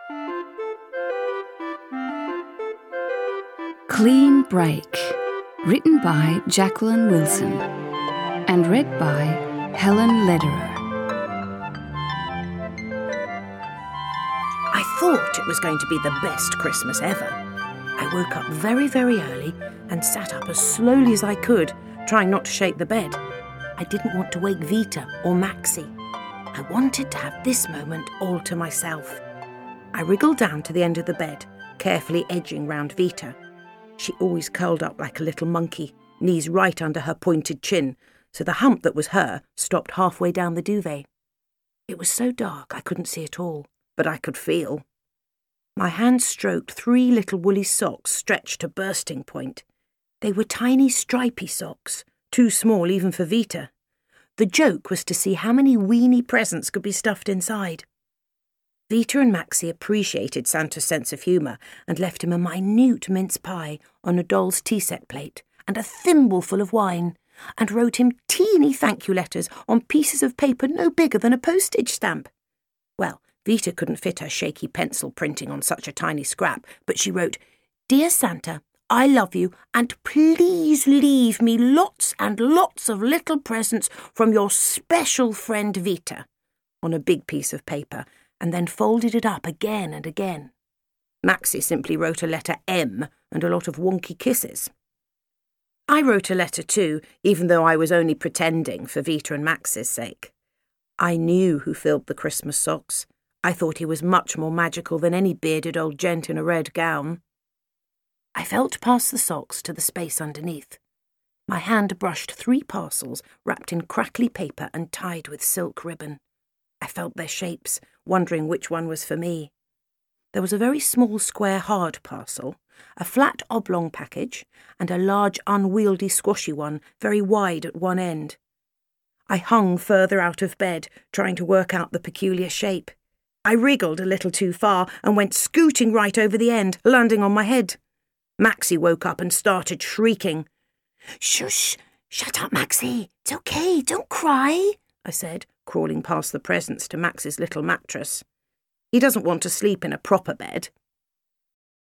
Clean Break, written by Jacqueline Wilson and read by Helen Lederer. I thought it was going to be the best Christmas ever. I woke up very, very early and sat up as slowly as I could, trying not to shake the bed. I didn't want to wake Vita or Maxie. I wanted to have this moment all to myself. I wriggled down to the end of the bed, carefully edging round Vita. She always curled up like a little monkey, knees right under her pointed chin, so the hump that was her stopped halfway down the duvet. It was so dark I couldn't see at all, but I could feel. My hand stroked 3 little woolly socks stretched to bursting point. They were tiny stripy socks, too small even for Vita. The joke was to see how many weeny presents could be stuffed inside. Vita and Maxie appreciated Santa's sense of humour and left him a minute mince pie on a doll's tea set plate and a thimbleful of wine, and wrote him teeny thank you letters on pieces of paper no bigger than a postage stamp. Well, Vita couldn't fit her shaky pencil printing on such a tiny scrap, but she wrote, "Dear Santa, I love you, and please leave me lots and lots of little presents from your special friend Vita," on a big piece of paper, and then folded it up again and again. Maxie simply wrote a letter M and a lot of wonky kisses. I wrote a letter too, even though I was only pretending for Vita and Max's sake. I knew who filled the Christmas socks. I thought he was much more magical than any bearded old gent in a red gown. I felt past the socks to the space underneath. My hand brushed 3 parcels wrapped in crackly paper and tied with silk ribbon. I felt their shapes, wondering which one was for me. There was a very small square hard parcel, a flat oblong package, and a large unwieldy squashy one, very wide at one end. I hung further out of bed, trying to work out the peculiar shape. I wriggled a little too far and went scooting right over the end, landing on my head. Maxie woke up and started shrieking. "Shush! Shut up, Maxie! It's okay, don't cry," I said, crawling past the presents to Max's little mattress. He doesn't want to sleep in a proper bed.